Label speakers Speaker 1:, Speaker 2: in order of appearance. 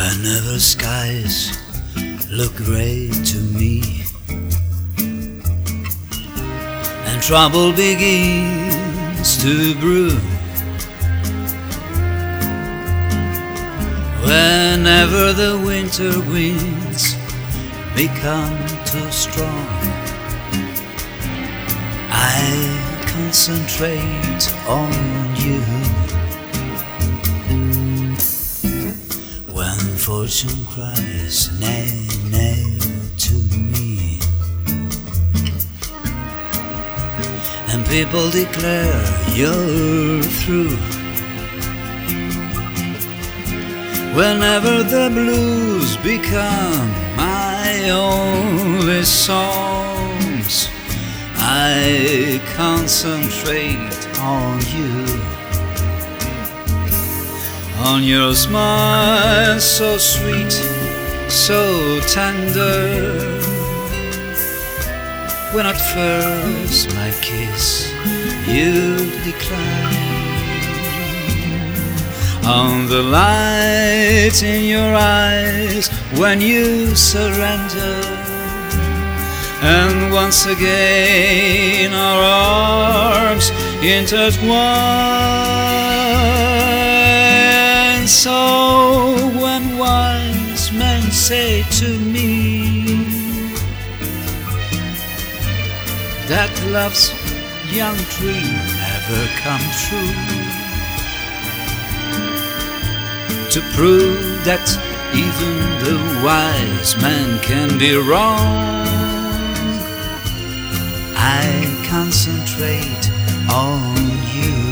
Speaker 1: Whenever skies look gray to me and trouble begins to brew, whenever the winter winds become too strong, I concentrate on you. When fortune cries nay, nay to me, and people declare you're through, whenever the blues become my only songs, I concentrate on you. On your smile so sweet, so tender, when at first my kiss you decline. On the light in your eyes when you surrender, and once again our arms intertwine. So when wise men say to me that love's young dream never come true, to prove that even the wise man can be wrong, I concentrate on you.